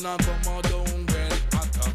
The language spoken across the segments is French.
and come down well hotter.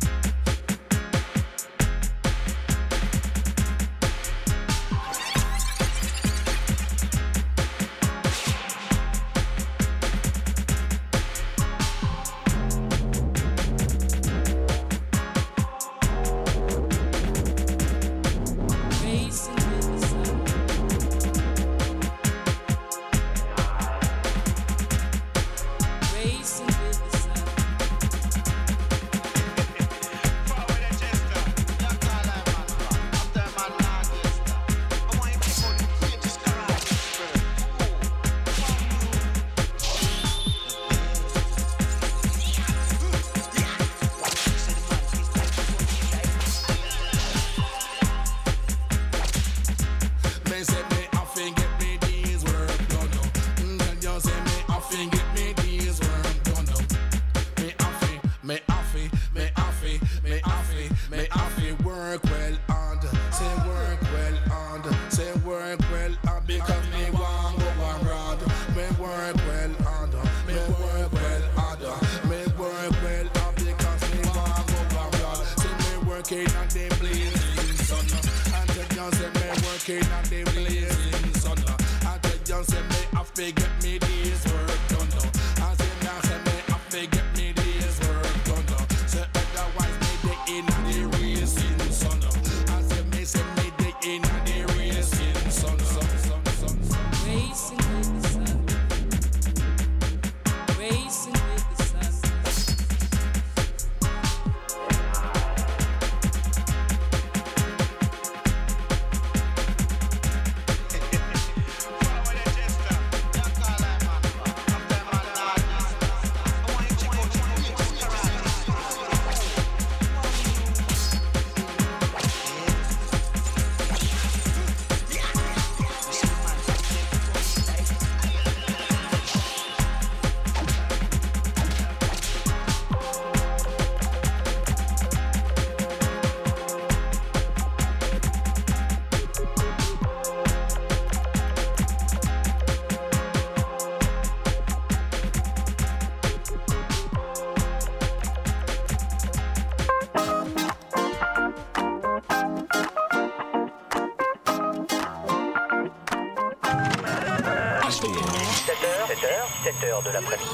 De l'après-midi.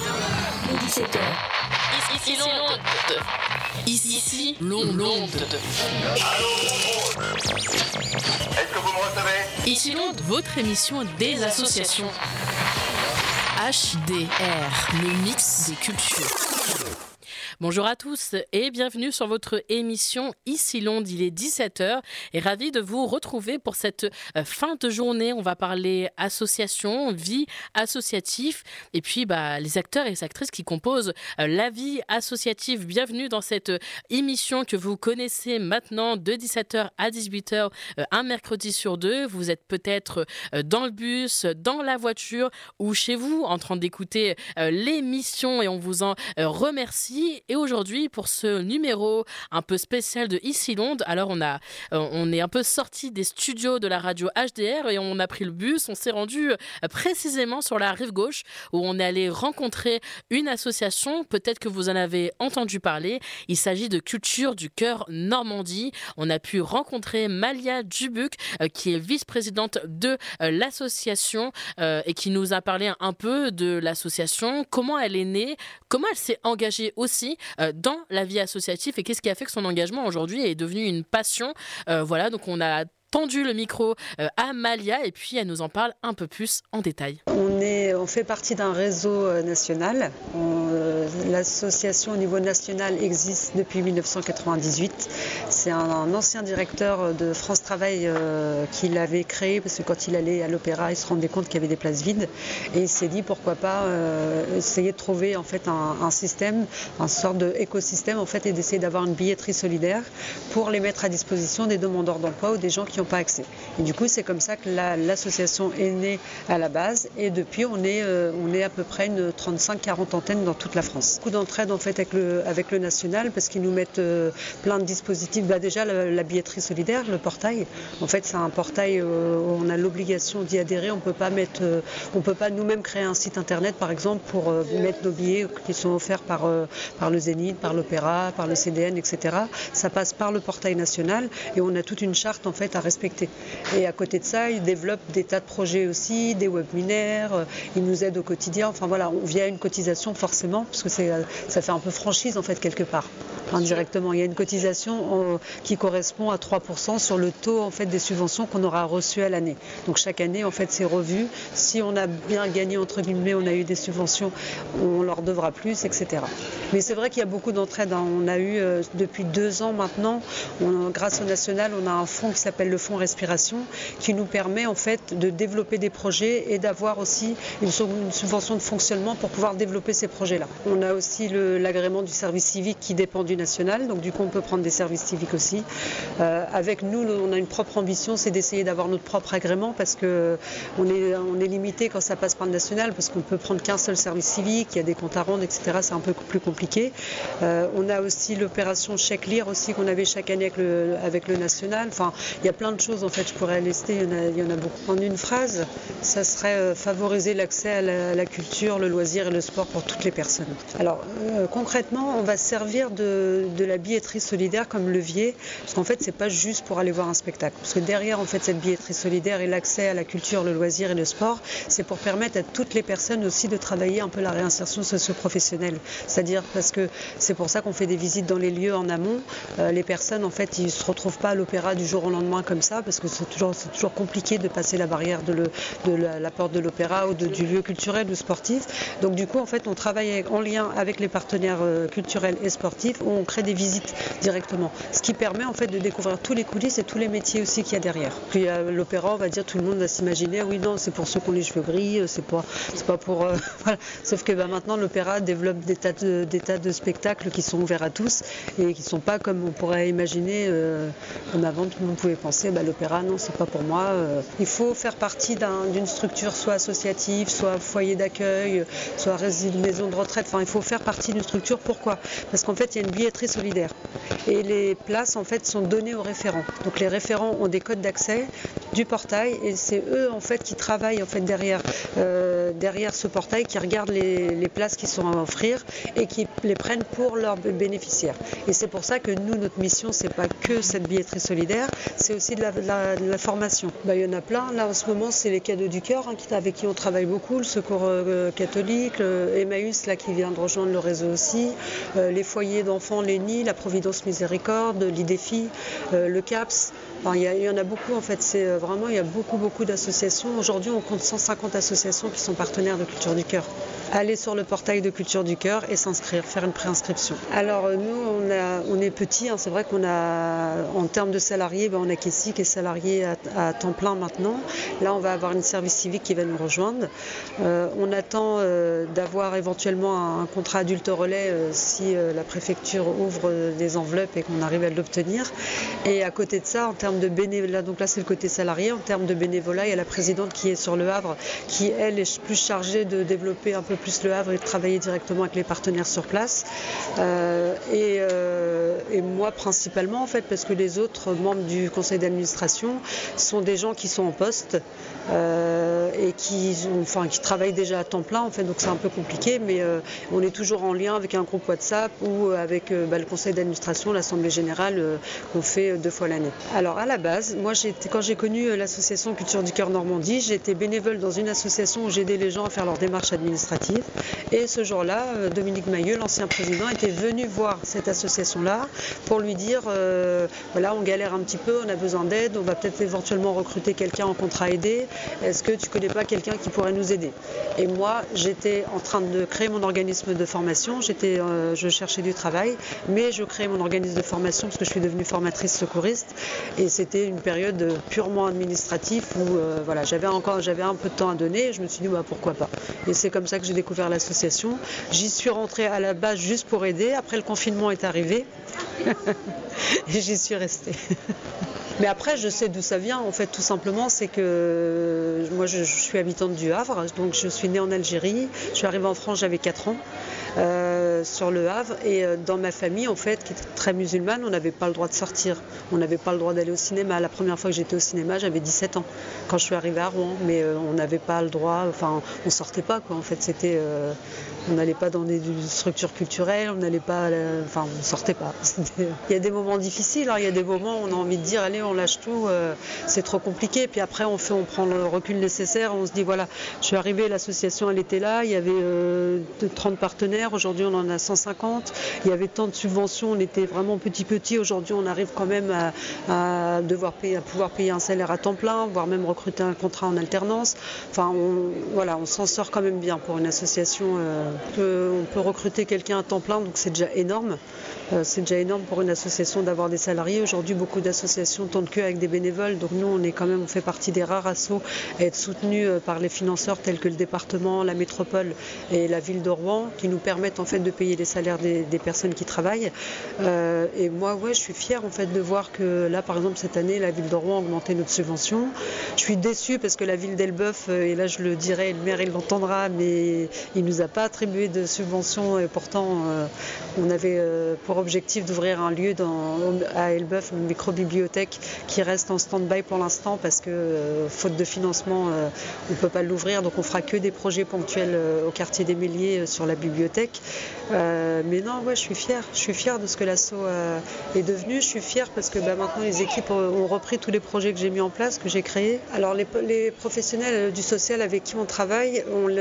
17h. Ici Londres. Est-ce que vous me recevez? Ici Londres, votre émission des associations. HDR, le mix des cultures. Bonjour à tous et bienvenue sur votre émission Ici Londres, il est 17h et ravi de vous retrouver pour cette fin de journée. On va parler association, vie associative et puis les acteurs et les actrices qui composent la vie associative. Bienvenue dans cette émission que vous connaissez maintenant de 17h à 18h, un mercredi sur deux. Vous êtes peut-être dans le bus, dans la voiture ou chez vous en train d'écouter l'émission et on vous en remercie. Et aujourd'hui, pour ce numéro un peu spécial de Ici Londres, alors on est un peu sorti des studios de la radio HDR et on a pris le bus. On s'est rendu précisément sur la rive gauche où on est allé rencontrer une association. Peut-être que vous en avez entendu parler. Il s'agit de Culture du Cœur Normandie. On a pu rencontrer Malia Dubuc, qui est vice-présidente de l'association et qui nous a parlé un peu de l'association, comment elle est née, comment elle s'est engagée aussi dans la vie associative et qu'est-ce qui a fait que son engagement aujourd'hui est devenu une passion. Voilà, donc on a tendu le micro à Malia et puis elle nous en parle un peu plus en détail. On fait partie d'un réseau national. L'association au niveau national existe depuis 1998. C'est un ancien directeur de France Travail qui l'avait créé parce que quand il allait à l'opéra, il se rendait compte qu'il y avait des places vides et il s'est dit pourquoi pas essayer de trouver en fait un système, une sorte d'écosystème en fait et d'essayer d'avoir une billetterie solidaire pour les mettre à disposition des demandeurs d'emploi ou des gens qui n'ont pas accès. Et du coup, c'est comme ça que l'association est née à la base et depuis, on est à peu près une 35-40 antennes dans toute la France. Beaucoup d'entraide en fait avec le national parce qu'ils nous mettent plein de dispositifs. Déjà la billetterie solidaire, le portail. En fait, c'est un portail où on a l'obligation d'y adhérer. On peut pas nous-mêmes créer un site internet par exemple pour mettre nos billets qui sont offerts par le Zénith, par l'Opéra, par le CDN, etc. Ça passe par le portail national et on a toute une charte en fait à respecter. Et à côté de ça, ils développent des tas de projets aussi, des webinaires, ils nous aident au quotidien. Enfin voilà, via une cotisation forcément, parce que ça fait un peu franchise en fait quelque part, indirectement. Il y a une cotisation qui correspond à 3% sur le taux en fait des subventions qu'on aura reçues à l'année. Donc chaque année en fait c'est revu. Si on a bien gagné entre guillemets, on a eu des subventions, on leur devra plus, etc. Mais c'est vrai qu'il y a beaucoup d'entraide. On a eu depuis 2 ans maintenant, grâce au national, on a un fonds qui s'appelle le fonds Respiration, qui nous permet en fait de développer des projets et d'avoir aussi une subvention de fonctionnement pour pouvoir développer ces projets-là. On a aussi l'agrément du service civique qui dépend du national, donc du coup on peut prendre des services civiques aussi. Avec nous, on a une propre ambition, c'est d'essayer d'avoir notre propre agrément parce que on est limité quand ça passe par le national parce qu'on peut prendre qu'un seul service civique, il y a des comptes à rendre, etc. C'est un peu plus compliqué. On a aussi l'opération Chèque Lire aussi qu'on avait chaque année avec le national. Enfin, il y a plein de choses en fait, je pourrais lister, il y en a beaucoup. En une phrase, ça serait favoriser l'accès à la culture, le loisir et le sport pour toutes les personnes. Alors concrètement, on va servir de la billetterie solidaire comme levier, parce qu'en fait c'est pas juste pour aller voir un spectacle, parce que derrière en fait cette billetterie solidaire et l'accès à la culture, le loisir et le sport, c'est pour permettre à toutes les personnes aussi de travailler un peu la réinsertion socio-professionnelle, c'est-à-dire parce que c'est pour ça qu'on fait des visites dans les lieux en amont. Les personnes en fait ils se retrouvent pas à l'opéra du jour au lendemain comme ça, parce que c'est toujours compliqué de passer la barrière de la porte de l'opéra ou du lieu culturel ou sportif. Donc du coup en fait on travaille en lien avec les partenaires culturels et sportifs où on crée des visites directement, ce qui permet en fait de découvrir tous les coulisses et tous les métiers aussi qu'il y a derrière. Puis à l'opéra on va dire, tout le monde va s'imaginer oui non c'est pour ceux qui ont les cheveux gris, c'est pas pour voilà. Sauf que maintenant l'opéra développe des tas de spectacles qui sont ouverts à tous et qui sont pas comme on pourrait imaginer comme avant tout le monde pouvait penser l'opéra non c'est pas pour moi. Il faut faire partie d'une structure soit associative, soit foyer d'accueil, soit maison de retraite, enfin il faut faire partie d'une structure. Pourquoi ? Parce qu'en fait il y a une billetterie solidaire et les places en fait sont données aux référents. Donc les référents ont des codes d'accès du portail et c'est eux en fait qui travaillent en fait derrière ce portail, qui regardent les places qui sont à offrir et qui les prennent pour leurs bénéficiaires. Et c'est pour ça que nous, notre mission, c'est pas que cette billetterie solidaire, c'est aussi de la formation. Il y en a plein. Là en ce moment c'est les cadeaux du cœur avec qui on travaille beaucoup, le Secours catholique, Emmaüs là qui vient de rejoindre le réseau aussi, les foyers d'enfants, l'ENI, la Providence Miséricorde, l'IDEFI, le CAPS. Enfin, il y en a beaucoup en fait, il y a beaucoup d'associations. Aujourd'hui on compte 150 associations qui sont partenaires de Culture du Cœur. Aller sur le portail de Culture du Cœur et s'inscrire, faire une préinscription. Alors nous on est petit, c'est vrai qu'on a en termes de salariés, on a Kessie qui est salarié à temps plein maintenant. Là on va avoir une service civique qui va nous rejoindre. On attend d'avoir éventuellement un contrat adulte relais si la préfecture ouvre des enveloppes et qu'on arrive à l'obtenir. Et à côté de ça, en termes de bénévolat, donc là c'est le côté salarié, en termes de bénévolat, il y a la présidente qui est sur Le Havre, qui elle est plus chargée de développer un peu plus Le Havre et de travailler directement avec les partenaires sur place. Et moi principalement en fait, parce que les autres membres du conseil d'administration sont des gens qui sont en poste et qui travaillent déjà à temps plein en fait, donc c'est un peu compliqué, mais on est toujours en lien avec un groupe WhatsApp ou avec le conseil d'administration, l'assemblée générale qu'on fait 2 fois l'année. Alors à la base, moi quand j'ai connu l'association Culture du Cœur Normandie, j'étais bénévole dans une association où j'aidais les gens à faire leurs démarches administratives, et ce jour-là, Dominique Mailleux, l'ancien président, était venu voir cette association-là pour lui dire voilà, on galère un petit peu, on a besoin d'aide, on va peut-être éventuellement recruter quelqu'un en contrat aidé, est-ce que tu connais pas quelqu'un qui pourrait nous aider? Et moi j'étais en train de créer mon organisme de formation, je cherchais du travail, mais je créais mon organisme de formation parce que je suis devenue formatrice secouriste, et c'était une période purement administrative où j'avais un peu de temps à donner, et je me suis dit pourquoi pas, et c'est comme ça que j'ai découvert l'association. J'y suis rentrée à la base juste pour aider. Après, le confinement est arrivé et j'y suis restée. Mais après, je sais d'où ça vient. En fait, tout simplement, c'est que moi, je suis habitante du Havre. Donc, je suis née en Algérie. Je suis arrivée en France, j'avais 4 ans. Sur le Havre, et dans ma famille en fait qui était très musulmane, on n'avait pas le droit de sortir, on n'avait pas le droit d'aller au cinéma. La première fois que j'étais au cinéma, j'avais 17 ans quand je suis arrivée à Rouen, mais on n'avait pas le droit, enfin on sortait pas quoi, en fait c'était on n'allait pas dans des structures culturelles, on n'allait pas, on sortait pas. Il y a des moments difficiles, il y a des moments où on a envie de dire allez on lâche tout, c'est trop compliqué, puis après on prend le recul nécessaire, on se dit voilà, je suis arrivée, l'association elle était là, il y avait 30 partenaires, aujourd'hui on en a 150, il y avait tant de subventions, on était vraiment petit, aujourd'hui on arrive quand même à pouvoir payer un salaire à temps plein, voire même recruter un contrat en alternance, on s'en sort quand même bien pour une association. On peut recruter quelqu'un à temps plein, donc c'est déjà énorme. C'est déjà énorme pour une association d'avoir des salariés. Aujourd'hui, beaucoup d'associations tournent que avec des bénévoles. Donc nous, on fait partie des rares assos à être soutenus par les financeurs tels que le département, la métropole et la ville de Rouen, qui nous permettent en fait de payer les salaires des personnes qui travaillent. Et moi, je suis fière en fait de voir que là, par exemple, cette année, la ville de Rouen a augmenté notre subvention. Je suis déçue parce que la ville d'Elbeuf, et là je le dirai, le maire il l'entendra, mais il nous a pas attribué de subvention et pourtant on avait pour objectif d'ouvrir un lieu à Elbeuf, une micro-bibliothèque qui reste en stand-by pour l'instant parce que faute de financement on ne peut pas l'ouvrir, donc on fera que des projets ponctuels au quartier des Méliers sur la bibliothèque. Mais non, je suis fière de ce que l'asso est devenu. Je suis fière parce que maintenant les équipes ont repris tous les projets que j'ai mis en place, que j'ai créés. Alors les professionnels du social avec qui on travaille,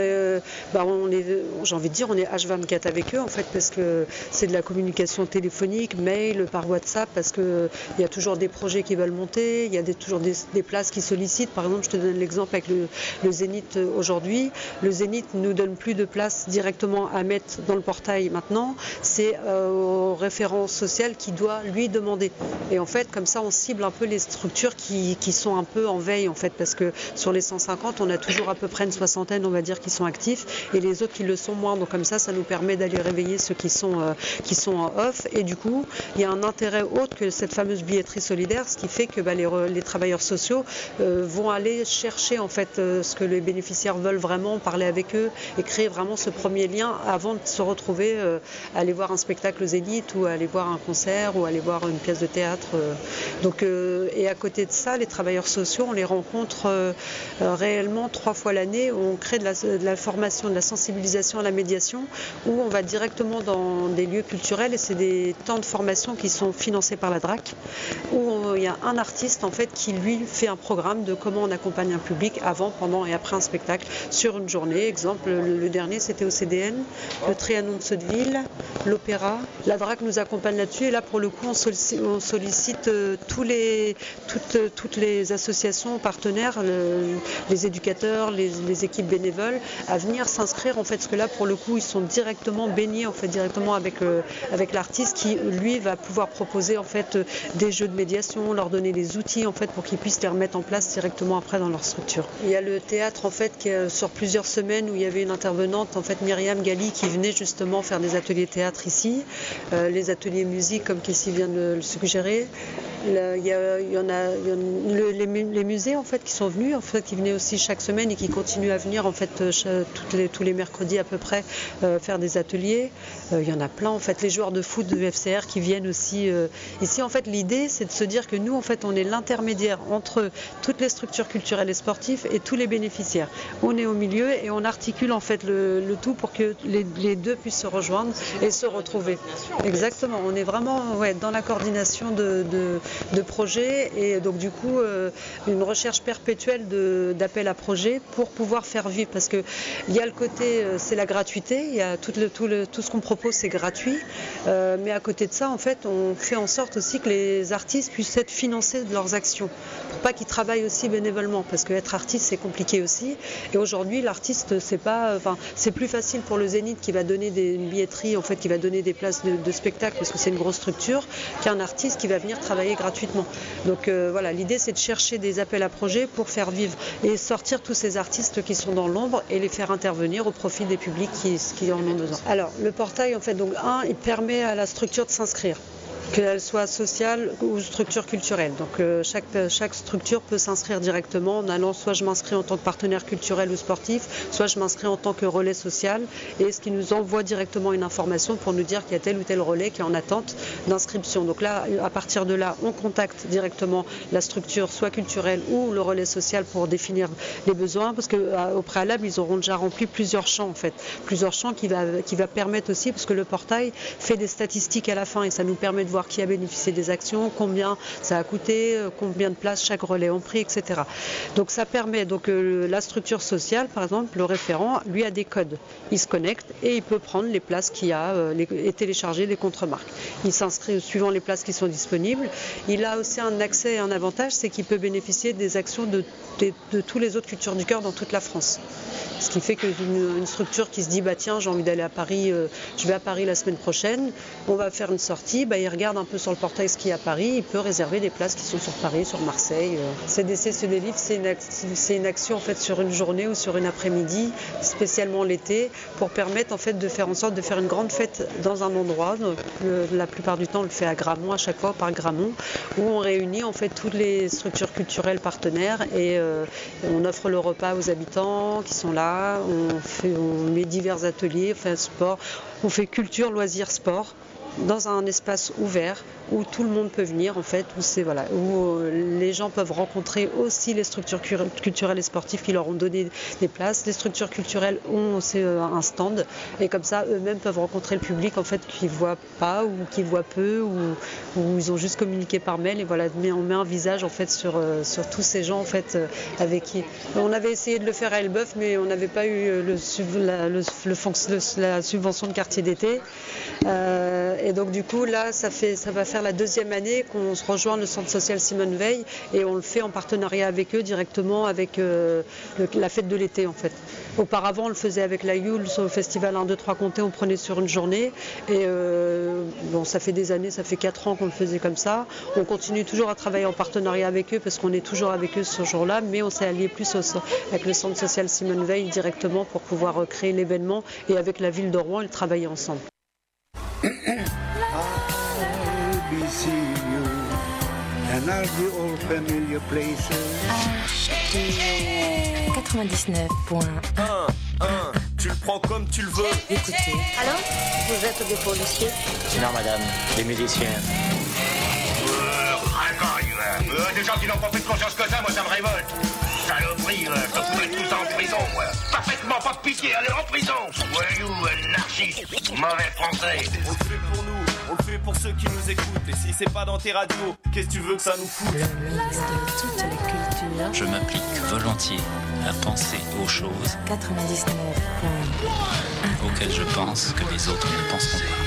j'ai envie de dire, on est H24 avec eux en fait parce que c'est de la communication téléphonique, mail, par WhatsApp, parce qu'il y a toujours des projets qui veulent monter, il y a toujours des places qui sollicitent. Par exemple, je te donne l'exemple avec le Zénith aujourd'hui. Le Zénith ne nous donne plus de place directement à mettre dans le portail maintenant, c'est au référent social qui doit lui demander. Et en fait, comme ça, on cible un peu les structures qui sont un peu en veille en fait, parce que sur les 150, on a toujours à peu près une soixantaine, on va dire, qui sont actifs, et les autres qui le sont moins. Donc comme ça nous permet d'aller réveiller ceux qui sont en off. Et du coup, il y a un intérêt autre que cette fameuse billetterie solidaire, ce qui fait que les travailleurs sociaux vont aller chercher en fait ce que les bénéficiaires veulent vraiment, parler avec eux et créer vraiment ce premier lien avant de se retrouver aller voir un spectacle au Zénith ou aller voir un concert ou aller voir une pièce de théâtre. Et à côté de ça, les travailleurs sociaux, on les rencontre réellement 3 fois l'année, où on crée de la formation, de la sensibilisation à la médiation, où on va directement dans des lieux culturels, et c'est des temps de formation qui sont financés par la DRAC, où il y a un artiste en fait qui lui fait un programme de comment on accompagne un public avant, pendant et après un spectacle sur une journée. Exemple, le dernier c'était au CDN, le Trianon de Sotteville, l'Opéra. La DRAC nous accompagne là-dessus, et là pour le coup on sollicite toutes les associations partenaires, les éducateurs, les équipes bénévoles à venir s'inscrire en fait, parce que là pour le coup ils sont directement baignés en fait directement avec l'artiste qui lui va pouvoir proposer en fait des jeux de médiation, leur donner les outils en fait pour qu'ils puissent les remettre en place directement après dans leur structure. Il y a le théâtre en fait qui est sur plusieurs semaines où il y avait une intervenante en fait, Myriam Gali, qui venait justement faire des ateliers théâtre ici, les ateliers musique comme Kessie vient de le suggérer. Il y en a les musées en fait qui sont venus, en fait qui venaient aussi chaque semaine et qui continuent à venir en fait tous les mercredis à peu près faire des ateliers. Il y en a plein en fait, les joueurs de foot de FCR qui viennent aussi ici. En fait l'idée c'est de se dire que nous en fait on est l'intermédiaire entre toutes les structures culturelles et sportives et tous les bénéficiaires. On est au milieu et on articule en fait le tout pour que les deux puissent se rejoindre et se retrouver. Exactement, on est vraiment dans la coordination de projets, et donc du coup une recherche perpétuelle d'appels à projets pour pouvoir faire vivre, parce que il y a le côté c'est la gratuité, il y a tout ce qu'on propose c'est gratuit, mais à côté de ça en fait on fait en sorte aussi que les artistes puissent être financés de leurs actions, pour pas qu'ils travaillent aussi bénévolement, parce que être artiste c'est compliqué aussi, et aujourd'hui l'artiste c'est plus facile pour le Zénith qui va donner une billetterie en fait, qui va donner des places de spectacle parce que c'est une grosse structure, qu'un artiste qui va venir travailler gratuitement. Donc voilà, l'idée c'est de chercher des appels à projets pour faire vivre et sortir tous ces artistes qui sont dans l'ombre et les faire intervenir au profit des publics qui en ont besoin. Alors le portail en fait, donc il permet à la structure de s'inscrire, qu'elle soit sociale ou structure culturelle. Donc chaque structure peut s'inscrire directement en allant, soit je m'inscris en tant que partenaire culturel ou sportif, soit je m'inscris en tant que relais social, et ce qui nous envoie directement une information pour nous dire qu'il y a tel ou tel relais qui est en attente d'inscription. Donc là, à partir de là, on contacte directement la structure, soit culturelle ou le relais social, pour définir les besoins, parce qu'au préalable, ils auront déjà rempli plusieurs champs en fait, plusieurs champs qui va permettre aussi, parce que le portail fait des statistiques à la fin et ça nous permet de voir qui a bénéficié des actions, combien ça a coûté, combien de places chaque relais ont pris, etc. Donc ça permet, la structure sociale, par exemple, le référent, lui a des codes. Il se connecte et il peut prendre les places qu'il y a et télécharger les contre-marques. Il s'inscrit suivant les places qui sont disponibles. Il a aussi un accès et un avantage, c'est qu'il peut bénéficier des actions de tous les autres cultures du cœur dans toute la France. Ce qui fait qu'une structure qui se dit tiens, j'ai envie d'aller à Paris, je vais à Paris la semaine prochaine, on va faire une sortie, il regarde un peu sur le portail ce qu'il y a à Paris, il peut réserver des places qui sont sur Paris, sur Marseille. CDC se délivre, c'est une action en fait sur une journée ou sur une après-midi, spécialement l'été, pour permettre en fait de faire en sorte de faire une grande fête dans un endroit. Donc, la plupart du temps on le fait à Grammont, à chaque fois par Grammont, où on réunit en fait toutes les structures culturelles partenaires et on offre le repas aux habitants qui sont là. On met divers ateliers, on fait un sport, on fait culture, loisirs, sport dans un espace ouvert où tout le monde peut venir en fait, où les gens peuvent rencontrer aussi les structures culturelles et sportives qui leur ont donné des places. Les structures culturelles ont aussi un stand et comme ça eux-mêmes peuvent rencontrer le public en fait qui voit pas ou qui voit peu ou ils ont juste communiqué par mail et voilà, on met un visage en fait sur tous ces gens en fait avec qui on avait essayé de le faire à Elbeuf mais on n'avait pas eu la subvention de quartier d'été et donc du coup là ça va faire la deuxième année qu'on se rejoint le centre social Simone Veil et on le fait en partenariat avec eux directement avec la fête de l'été en fait. Auparavant on le faisait avec la Yule sur le festival 1, 2, 3 Comté, on prenait sur une journée et ça fait des années, ça fait 4 ans qu'on le faisait comme ça. On continue toujours à travailler en partenariat avec eux parce qu'on est toujours avec eux ce jour-là, mais on s'est allié plus avec le centre social Simone Veil directement pour pouvoir créer l'événement et avec la ville de Rouen et travailler ensemble. See you, and I'll be all familiar places. 99.1. Tu le prends comme tu le veux. Écoutez. Alors, vous êtes des policiers? Non, madame, des musiciens. Des gens qui n'ont pas plus de conscience que ça, moi ça me révolte. Saloperie, je te fous tous en prison, moi. Parfaitement pas de pitié, allez en prison. Voyou, anarchiste, mauvais français. On le fait pour nous, on le fait pour ceux qui nous écoutent. Et si c'est pas dans tes radios, qu'est-ce que tu veux que ça nous foute? Le mix de toute la culture. Je m'applique volontiers à penser aux choses 99.1 auxquelles je pense que les autres ne penseront pas.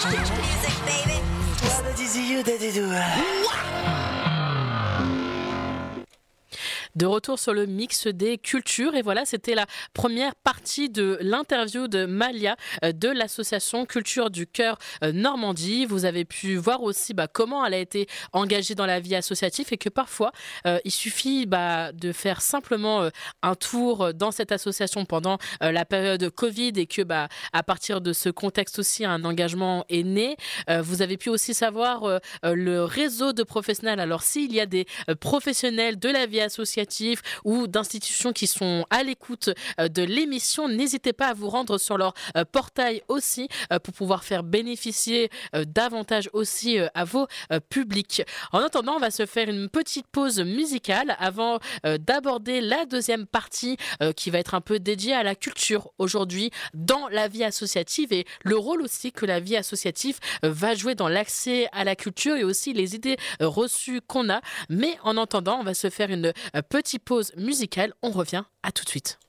De retour sur le mix des cultures et voilà, c'était la première partie de l'interview de Malia de l'association Culture du Cœur Normandie. Vous avez pu voir aussi comment elle a été engagée dans la vie associative et que parfois il suffit de faire simplement un tour dans cette association pendant la période Covid et que à partir de ce contexte aussi un engagement est né. Vous avez pu aussi savoir le réseau de professionnels. Alors s'il y a des professionnels de la vie associative ou d'institutions qui sont à l'écoute de l'émission, n'hésitez pas à vous rendre sur leur portail aussi pour pouvoir faire bénéficier davantage aussi à vos publics. En attendant, on va se faire une petite pause musicale avant d'aborder la deuxième partie qui va être un peu dédiée à la culture aujourd'hui dans la vie associative et le rôle aussi que la vie associative va jouer dans l'accès à la culture et aussi les idées reçues qu'on a. Mais en attendant, on va se faire une petite pause musicale, on revient, à tout de suite.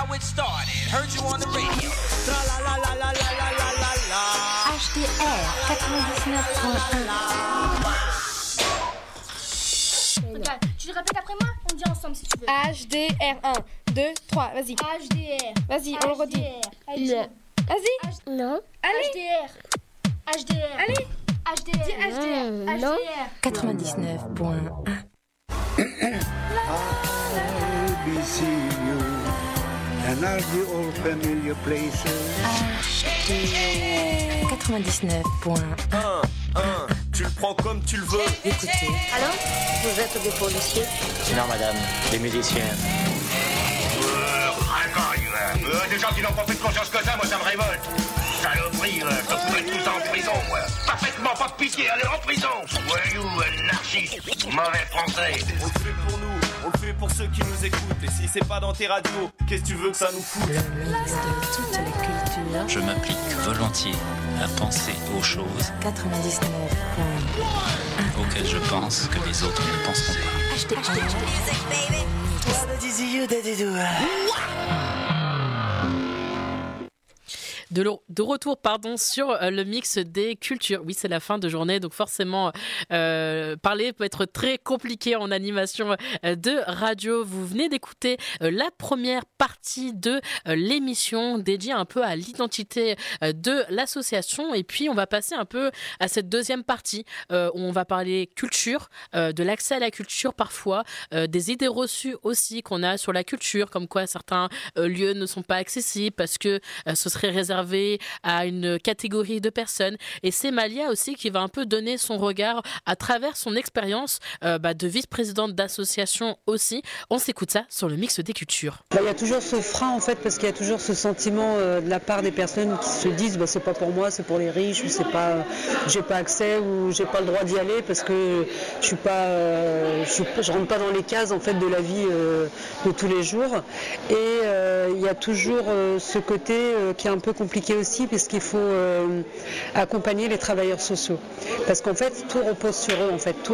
how it started. Heard you on the radio. Tra la la la la la la la la la. HDR 99.1. Regarde, tu le répètes après moi, on dit ensemble si tu veux. HDR 1, 2, 3, vas-y. HDR. Vas-y, on le redit. Vas-y. Non. Allez. HDR. HDR. Allez. HDR. Dis HDR. Non. HDR. 99.1. I'll be seeing you and all the old familiar places. HDR 99.1. Tu le prends comme tu le veux. Écoutez. Alors, vous êtes des policiers? Non, madame, des musiciens. Des gens qui n'ont pas plus de conscience que ça, moi ça me révolte. Saloperie, je te foutrais tous en prison, moi. Parfaitement pas de pitié, allez en prison. Voyou, anarchiste, mauvais français. On le fait pour nous, on le fait pour ceux qui nous écoutent. Et si c'est pas dans tes radios, qu'est-ce que tu veux que ça nous foute? Le mix de toutes les cultures. Je m'applique volontiers à penser aux choses 99.1. auxquelles je pense que les autres ne penseront pas. De retour sur le mix des cultures. Oui, c'est la fin de journée, donc forcément, parler peut être très compliqué en animation de radio. Vous venez d'écouter la première partie de l'émission dédiée un peu à l'identité de l'association. Et puis, on va passer un peu à cette deuxième partie où on va parler culture, de l'accès à la culture parfois, des idées reçues aussi qu'on a sur la culture, comme quoi certains lieux ne sont pas accessibles parce que ce serait réservé à une catégorie de personnes. Et c'est Malia aussi qui va un peu donner son regard à travers son expérience de vice-présidente d'association aussi. On s'écoute ça sur le mix des cultures. Il y a toujours ce frein en fait, parce qu'il y a toujours ce sentiment de la part des personnes qui se disent c'est pas pour moi, c'est pour les riches, ou c'est pas, j'ai pas accès, ou j'ai pas le droit d'y aller parce que je suis pas, je rentre pas dans les cases en fait de la vie de tous les jours. Et il y a toujours ce côté qui est un peu compliqué aussi, parce qu'il faut accompagner les travailleurs sociaux, parce qu'en fait tout repose sur eux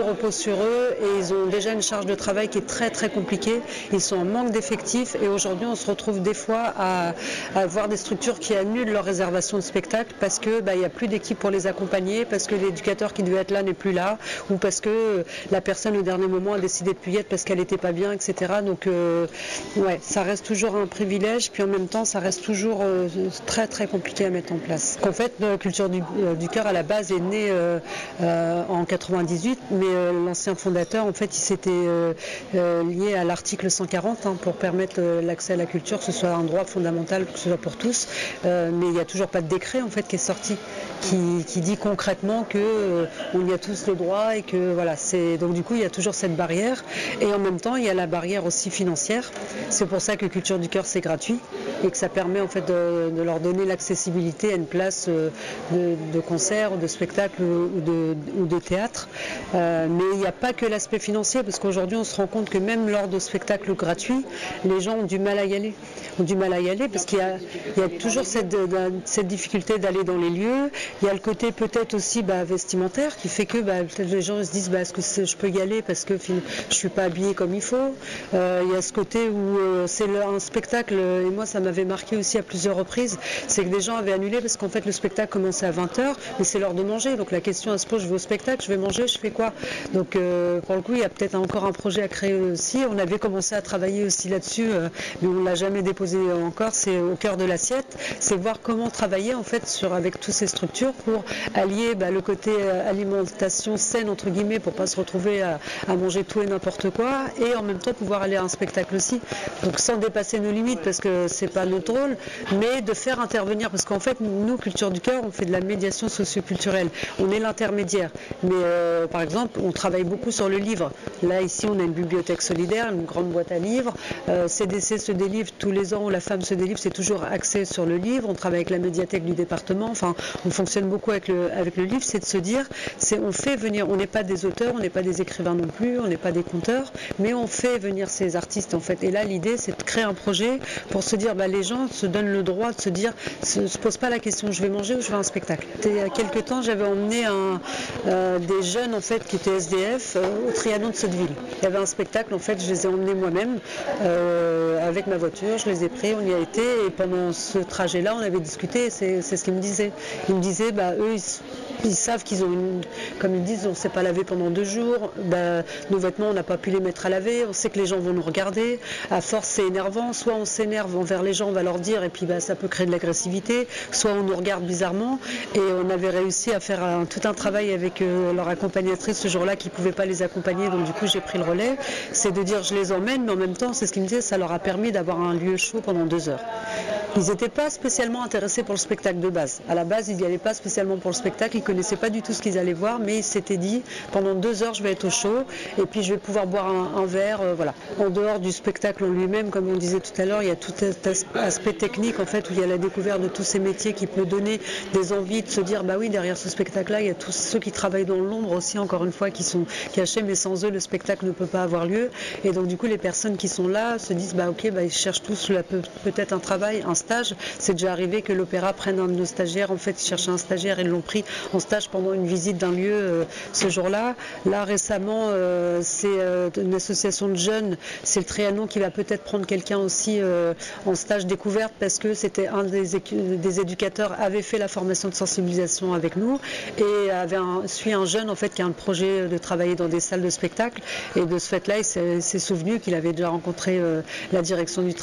et ils ont déjà une charge de travail qui est très très compliquée. Ils sont en manque d'effectifs et aujourd'hui on se retrouve des fois à avoir des structures qui annulent leur réservation de spectacle parce que il n'y a plus d'équipe pour les accompagner, parce que l'éducateur qui devait être là n'est plus là, ou parce que la personne au dernier moment a décidé de plus y être parce qu'elle n'était pas bien, etc. Donc ça reste toujours un privilège, puis en même temps ça reste toujours très très compliqué à mettre en place. En fait, la culture du cœur à la base est née en 98, mais l'ancien fondateur, en fait, il s'était lié à l'article 140 pour permettre l'accès à la culture, que ce soit un droit fondamental, que ce soit pour tous. Mais il n'y a toujours pas de décret en fait qui est sorti, qui dit concrètement que on y a tous le droit et que voilà. Donc du coup, il y a toujours cette barrière. Et en même temps, il y a la barrière aussi financière. C'est pour ça que Culture du Cœur c'est gratuit et que ça permet en fait de leur donner l'accessibilité à une place de concert ou de spectacle ou de théâtre. Mais il n'y a pas que l'aspect financier, parce qu'aujourd'hui on se rend compte que même lors de spectacles gratuits, les gens ont du mal à y aller. Parce qu'il y a toujours cette difficulté d'aller dans les lieux. Il y a le côté peut-être aussi vestimentaire qui fait que peut-être les gens se disent est-ce que je peux y aller parce que je ne suis pas habillée comme il faut. Il y a ce côté où c'est un spectacle, et moi ça m'avait marqué aussi à plusieurs reprises, c'est que des gens avaient annulé parce qu'en fait le spectacle commençait à 20h, mais c'est l'heure de manger. Donc la question à se poser, je vais au spectacle, je vais manger, je fais quoi? Donc pour le coup il y a peut-être encore un projet à créer aussi. On avait commencé à travailler aussi là-dessus, mais on ne l'a jamais déposé encore. C'est au cœur de l'assiette, c'est voir comment travailler en fait avec toutes ces structures pour allier le côté alimentation saine entre guillemets, pour pas se retrouver à manger tout et n'importe quoi, et en même temps pouvoir aller à un spectacle aussi. Donc sans dépasser nos limites, parce que c'est pas notre rôle, mais de faire intervenir, parce qu'en fait nous, Culture du Cœur, on fait de la médiation socio-culturelle, on est l'intermédiaire, mais par exemple on travaille beaucoup sur le livre. Là ici on a une bibliothèque solidaire, une grande boîte à livres, CDC se délivre tous les ans, où la femme se délivre, c'est toujours axé sur le livre. On travaille avec la médiathèque du département, enfin on fonctionne beaucoup avec le livre. C'est de se dire, on fait venir, on n'est pas des auteurs, on n'est pas des écrivains non plus, on n'est pas des conteurs, mais on fait venir ces artistes en fait. Et là l'idée c'est de créer un projet pour se dire, les gens se donnent le droit de se dire, se posent pas la question, je vais manger ou je vais à un spectacle. Il y a quelques temps, j'avais emmené des jeunes en fait qui étaient SDF au Trianon de Sotteville. Il y avait un spectacle, en fait, je les ai emmenés moi-même avec ma voiture, je les ai pris, on y a été, et pendant ce trajet-là, on avait discuté, c'est ce qu'ils me disaient. Ils me disaient, eux, ils savent qu'ils ont comme ils disent, on ne s'est pas lavé pendant 2 jours, nos vêtements, on n'a pas pu les mettre à laver, on sait que les gens vont nous regarder, à force c'est énervant, soit on s'énerve envers les gens, on va leur dire, et puis ça peut créer de l'agressivité, soit on nous regarde bizarrement, et on avait réussi à faire tout un travail avec leur accompagnatrice ce jour-là qui ne pouvait pas les accompagner, donc du coup j'ai pris le relais, c'est de dire je les emmène, mais en même temps, c'est ce qu'ils me disaient, ça leur a permis d'avoir un lieu chaud pendant 2 heures. Ils n'étaient pas spécialement intéressés pour le spectacle de base. À la base, ils n'y allaient pas spécialement pour le spectacle, ils ne connaissaient pas du tout ce qu'ils allaient voir, mais ils s'étaient dit, pendant 2 heures, je vais être au chaud, et puis je vais pouvoir boire un verre, voilà. En dehors du spectacle en lui-même, comme on disait tout à l'heure, il y a tout cet aspect technique, en fait, où il y a la découverte de tous ces métiers qui peut donner des envies de se dire, oui, derrière ce spectacle-là, il y a tous ceux qui travaillent dans l'ombre aussi, encore une fois, qui cachés, mais sans eux, le spectacle ne peut pas avoir lieu. Et donc, du coup, les personnes qui sont là se disent, ok, ils cherchent tous peut-être un travail, un stage. C'est déjà arrivé que l'opéra prenne un de nos stagiaires. En fait, ils cherchaient un stagiaire et l'ont pris en stage pendant une visite d'un lieu ce jour-là. Là, récemment, c'est une association de jeunes, c'est le Trianon qui va peut-être prendre quelqu'un aussi en stage découverte parce que c'était un des éducateurs avait fait la formation de sensibilisation avec nous et suit un jeune en fait qui a un projet de travailler dans des salles de spectacle et de ce fait-là, il s'est souvenu qu'il avait déjà rencontré la direction du